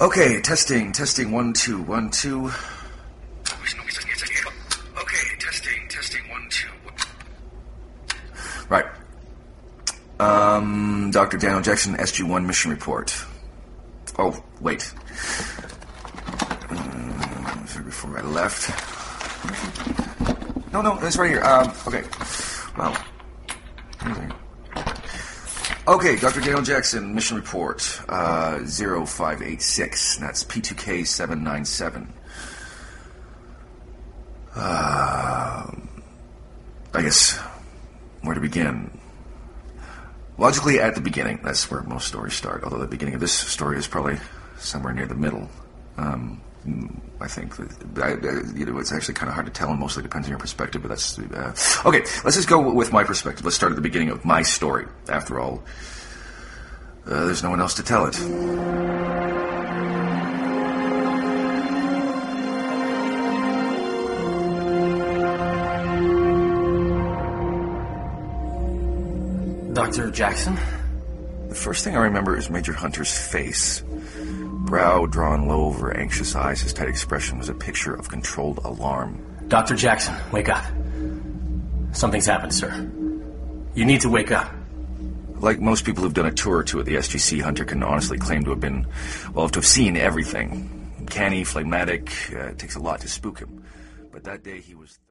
Okay, testing, 1, 2, 1, 2. Okay, testing, 1, 2. Right. Dr. Daniel Jackson, SG-1 mission report. Oh, wait. Before I left. No, it's right here. Okay. Well. Okay, Dr. Daniel Jackson, mission report, 0586. That's P2K 797. I guess, where to begin? Logically, at the beginning. That's where most stories start, although the beginning of this story is probably somewhere near the middle. I think it's actually kind of hard to tell, and mostly depends on your perspective, but that's... okay, let's just go with my perspective. Let's start at the beginning of my story. After all, there's no one else to tell it. Dr. Jackson? The first thing I remember is Major Hunter's face. Brow drawn low over anxious eyes, his tight expression was a picture of controlled alarm. Dr. Jackson, wake up. Something's happened, sir. You need to wake up. Like most people who've done a tour or two at the SGC, Hunter can honestly claim to have been, well, to have seen everything. Canny, phlegmatic, it takes a lot to spook him. But that day he was...